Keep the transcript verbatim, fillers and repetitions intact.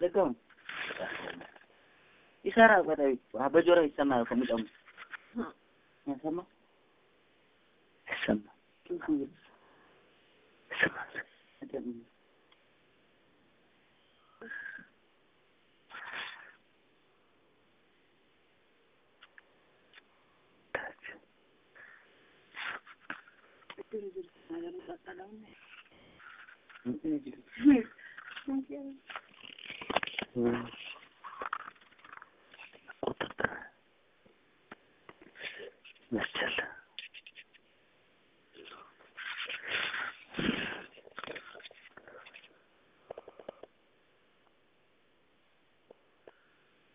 አልዘጋውም ይሰራል ወጣይ በጆሮ ይሰማል ከሙጫው ያሰማ ይሰማ ይሰማ Thank you.